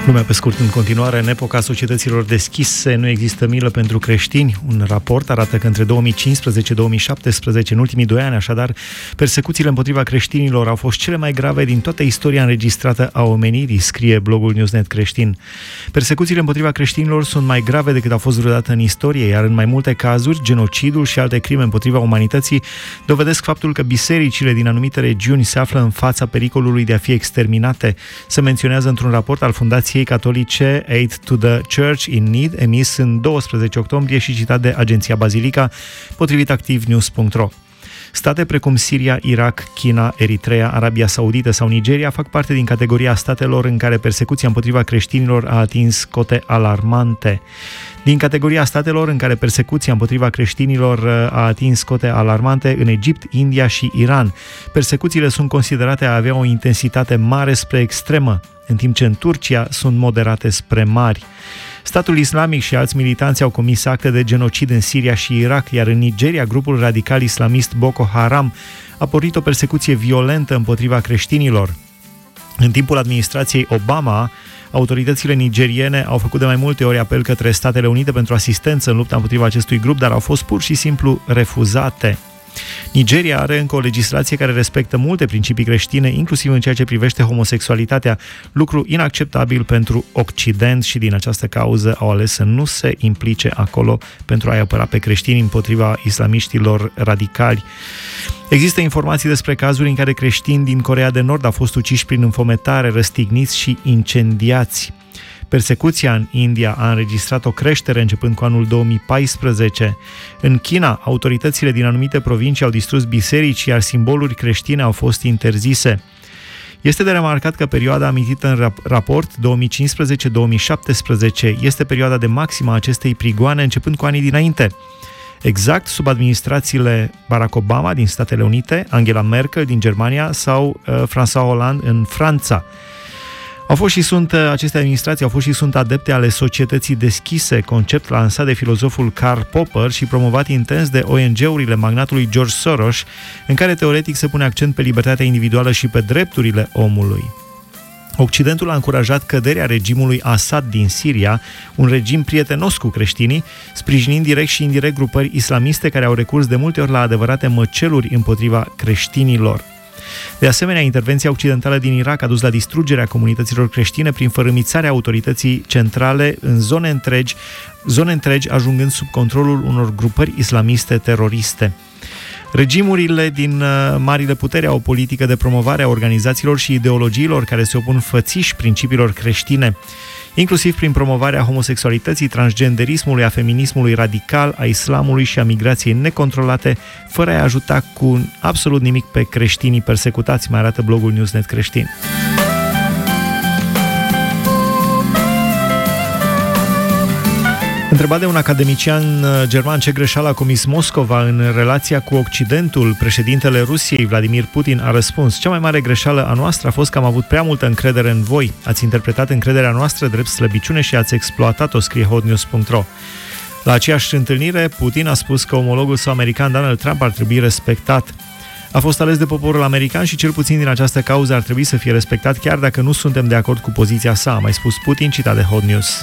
Lumea pe scurt în continuare. În epoca societăților deschise nu există milă pentru creștini. Un raport arată că între 2015-2017, în ultimii 2 ani, așadar, persecuțiile împotriva creștinilor au fost cele mai grave din toată istoria înregistrată a omenirii, scrie blogul Newsnet Creștin. Persecuțiile împotriva creștinilor sunt mai grave decât au fost vreodată în istorie, iar în mai multe cazuri, genocidul și alte crime împotriva umanității dovedesc faptul că bisericile din anumite regiuni se află în fața pericolului de a fi exterminate. Se menționează într-un raport al Fundației Catolice Aid to the Church in Need, emis în 12 octombrie și citat de agenția Bazilica, potrivit activnews.ro. State precum Siria, Irak, China, Eritrea, Arabia Saudită sau Nigeria fac parte din categoria statelor în care persecuția împotriva creștinilor a atins cote alarmante. Din categoria statelor în care persecuția împotriva creștinilor a atins cote alarmante, în Egipt, India și Iran, persecuțiile sunt considerate a avea o intensitate mare spre extremă, în timp ce în Turcia sunt moderate spre mari. Statul Islamic și alți militanți au comis acte de genocid în Siria și Irak, iar în Nigeria, grupul radical islamist Boko Haram a pornit o persecuție violentă împotriva creștinilor. În timpul administrației Obama, autoritățile nigeriene au făcut de mai multe ori apel către Statele Unite pentru asistență în lupta împotriva acestui grup, dar au fost pur și simplu refuzate. Nigeria are încă o legislație care respectă multe principii creștine, inclusiv în ceea ce privește homosexualitatea, lucru inacceptabil pentru Occident și din această cauză au ales să nu se implice acolo pentru a-i apăra pe creștini împotriva islamiștilor radicali. Există informații despre cazuri în care creștini din Coreea de Nord au fost uciși prin înfometare, răstigniți și incendiați. Persecuția în India a înregistrat o creștere începând cu anul 2014. În China, autoritățile din anumite provincii au distrus biserici, iar simboluri creștine au fost interzise. Este de remarcat că perioada amintită în raport, 2015-2017, este perioada de maximă a acestei prigoane, începând cu anii dinainte. Exact sub administrațiile Barack Obama din Statele Unite, Angela Merkel din Germania sau François Hollande în Franța. Aceste administrații au fost și sunt adepte ale societății deschise, concept lansat de filozoful Karl Popper și promovat intens de ONG-urile magnatului George Soros, în care teoretic se pune accent pe libertatea individuală și pe drepturile omului. Occidentul a încurajat căderea regimului Assad din Siria, un regim prietenos cu creștinii, sprijinind direct și indirect grupări islamiste care au recurs de multe ori la adevărate măceluri împotriva creștinilor. De asemenea, intervenția occidentală din Irak a dus la distrugerea comunităților creștine prin fărâmițarea autorității centrale în zone întregi ajungând sub controlul unor grupări islamiste teroriste. Regimurile din marile puteri au o politică de promovare a organizațiilor și ideologiilor care se opun fățiș principiilor creștine, inclusiv prin promovarea homosexualității, transgenderismului, a feminismului radical, a islamului și a migrației necontrolate, fără a-i ajuta cu absolut nimic pe creștinii persecutați, mai arată blogul Newsnet Creștin. Întrebat de un academician german ce greșeală a comis Moscova în relația cu Occidentul, președintele Rusiei, Vladimir Putin, a răspuns: cea mai mare greșeală a noastră a fost că am avut prea multă încredere în voi. Ați interpretat încrederea noastră drept slăbiciune și ați exploatat-o, scrie hotnews.ro. La aceeași întâlnire, Putin a spus că omologul său american, Donald Trump, ar trebui respectat. A fost ales de poporul american și cel puțin din această cauză ar trebui să fie respectat, chiar dacă nu suntem de acord cu poziția sa, a mai spus Putin, citat de Hot News.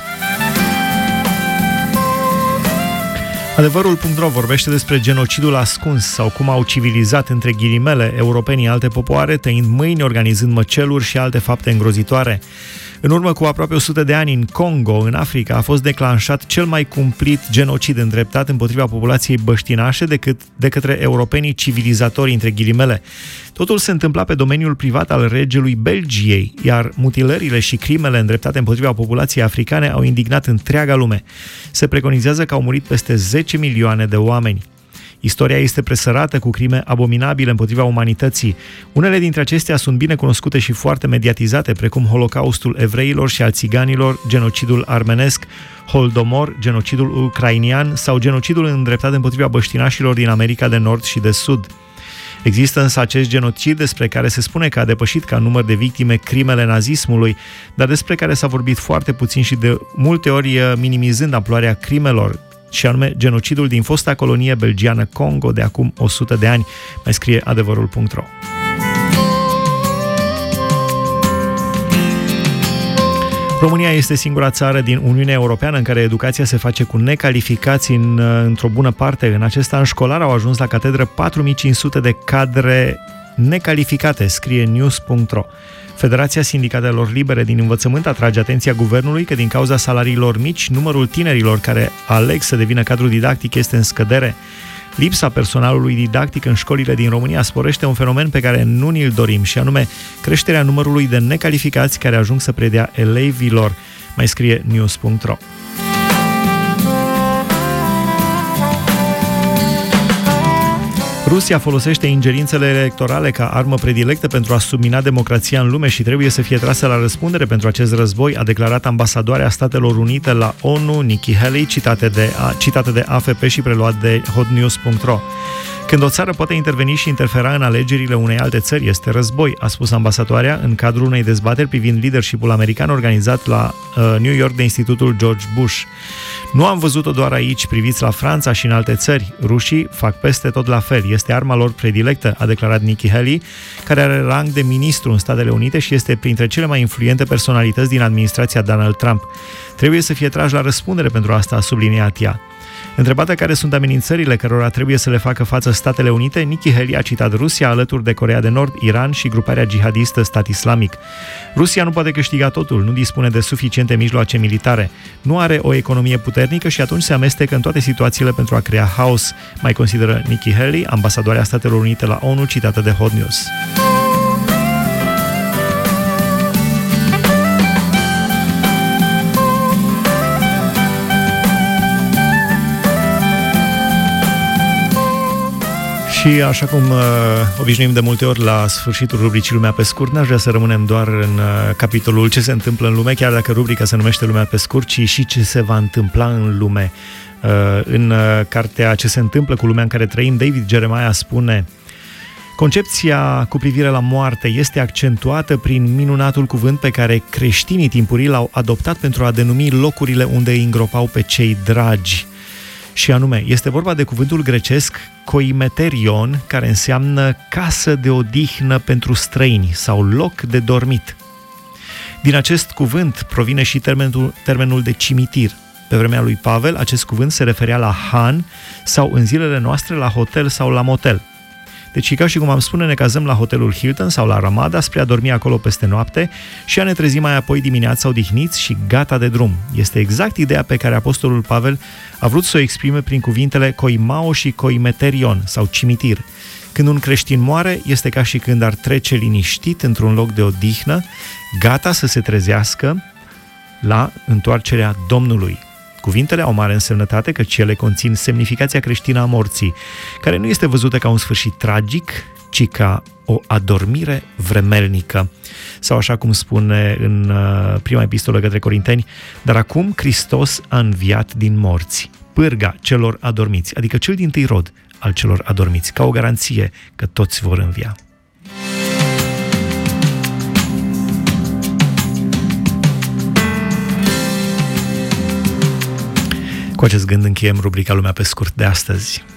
Adevărul.ro vorbește despre genocidul ascuns sau cum au civilizat, între ghilimele, europenii alte popoare, tăind mâini, organizând măceluri și alte fapte îngrozitoare. În urmă cu aproape 100 de ani, în Congo, în Africa, a fost declanșat cel mai cumplit genocid îndreptat împotriva populației băștinașe de către europenii civilizatori, între ghilimele. Totul se întâmpla pe domeniul privat al regelui Belgiei, iar mutilările și crimele îndreptate împotriva populației africane au indignat întreaga lume. Se preconizează că au murit peste 10 milioane de oameni. Istoria este presărată cu crime abominabile împotriva umanității. Unele dintre acestea sunt bine cunoscute și foarte mediatizate, precum Holocaustul evreilor și al țiganilor, genocidul armenesc, Holodomor, genocidul ucrainian sau genocidul îndreptat împotriva băștinașilor din America de Nord și de Sud. Există însă acest genocid despre care se spune că a depășit ca număr de victime crimele nazismului, dar despre care s-a vorbit foarte puțin și de multe ori minimizând amploarea crimelor, și anume genocidul din fosta colonie belgiană Congo de acum 100 de ani, mai scrie adevărul.ro. România este singura țară din Uniunea Europeană în care educația se face cu necalificați într-o bună parte. În acest an școlar au ajuns la catedră 4500 de cadre necalificate, scrie news.ro. Federația Sindicatelor Libere din Învățământ atrage atenția guvernului că din cauza salariilor mici, numărul tinerilor care aleg să devină cadru didactic este în scădere. Lipsa personalului didactic în școlile din România sporește un fenomen pe care nu ni-l dorim, și anume creșterea numărului de necalificați care ajung să predea elevilor, mai scrie news.ro. Rusia folosește ingerințele electorale ca armă predilectă pentru a submina democrația în lume și trebuie să fie trasă la răspundere pentru acest război, a declarat ambasadoarea Statelor Unite la ONU, Nikki Haley, citată de AFP și preluat de hotnews.ro. Când o țară poate interveni și interfera în alegerile unei alte țări, este război, a spus ambasadoarea în cadrul unei dezbateri privind leadership-ul american organizat la New York de Institutul George Bush. Nu am văzut-o doar aici, priviți la Franța și în alte țări. Rușii fac peste tot la fel. Este arma lor predilectă, a declarat Nikki Haley, care are rang de ministru în Statele Unite și este printre cele mai influente personalități din administrația Donald Trump. Trebuie să fie trași la răspundere pentru asta, a subliniat ea. Întrebată care sunt amenințările cărora trebuie să le facă față Statele Unite, Nikki Haley a citat Rusia alături de Coreea de Nord, Iran și gruparea jihadistă Stat Islamic. Rusia nu poate câștiga totul, nu dispune de suficiente mijloace militare, nu are o economie puternică și atunci se amestecă în toate situațiile pentru a crea haos, mai consideră Nikki Haley, ambasadoarea Statelor Unite la ONU, citată de Hot News. Și așa cum obișnuim de multe ori la sfârșitul rubricii Lumea pe scurt, n-aș vrea să rămânem doar în capitolul ce se întâmplă în lume, chiar dacă rubrica se numește Lumea pe scurt, ci și ce se va întâmpla în lume. În cartea Ce se întâmplă cu lumea în care trăim, David Jeremiah spune: concepția cu privire la moarte este accentuată prin minunatul cuvânt pe care creștinii timpurii l-au adoptat pentru a denumi locurile unde îi îngropau pe cei dragi. Și anume, este vorba de cuvântul grecesc koimeterion, care înseamnă casă de odihnă pentru străini sau loc de dormit. Din acest cuvânt provine și termenul de cimitir. Pe vremea lui Pavel, acest cuvânt se referea la han sau, în zilele noastre, la hotel sau la motel. Deci, ca și cum am spune, ne cazăm la hotelul Hilton sau la Ramada spre a dormi acolo peste noapte și a ne trezi mai apoi dimineața odihniți și gata de drum. Este exact ideea pe care apostolul Pavel a vrut să o exprime prin cuvintele koimao și koimeterion sau cimitir. Când un creștin moare, este ca și când ar trece liniștit într-un loc de odihnă, gata să se trezească la întoarcerea Domnului. Cuvintele au mare însemnătate căci ele conțin semnificația creștină a morții, care nu este văzută ca un sfârșit tragic, ci ca o adormire vremelnică. Sau așa cum spune în prima epistolă către Corinteni: dar acum Hristos a înviat din morți, pârga celor adormiți, adică cel dintâi rod al celor adormiți, ca o garanție că toți vor învia. Cu acest gând încheiem rubrica Lumea pe scurt de astăzi.